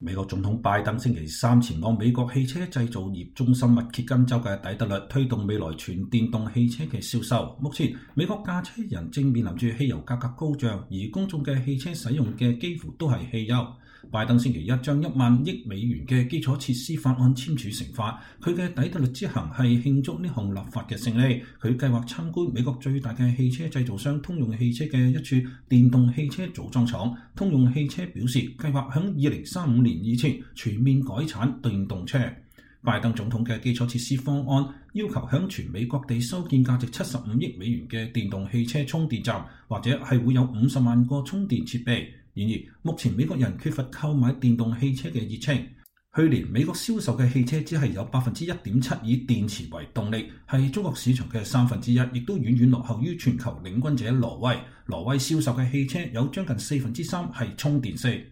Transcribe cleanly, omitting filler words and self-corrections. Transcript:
美國總統拜登星期三前往美國汽車製造業中心密歇根州嘅底特律，推動未來全電動汽車嘅銷售。目前，美國駕車人正面臨住汽油價格高漲，而公眾嘅汽車使用嘅幾乎都係汽油。拜登星期一將1萬億美元嘅基礎設施法案簽署成法，佢嘅底特律之行係慶祝呢項立法嘅勝利。佢計劃參觀美國最大嘅汽車製造商通用汽車嘅一處電動汽車組裝廠。通用汽車表示，計劃喺2035年以前全面改產電動車。拜登總統嘅基礎設施方案要求喺全美各地修建價值75億美元嘅電動汽車充電站，或者係會有50萬個充電設備。然而，目前美國人缺乏購買電動汽車嘅熱情。去年美國銷售嘅汽車只係有 1.7% 以電池為動力，係中國市場嘅1/3，亦都遠遠落後於全球領軍者挪威。挪威銷售嘅汽車有將近3%係充電式。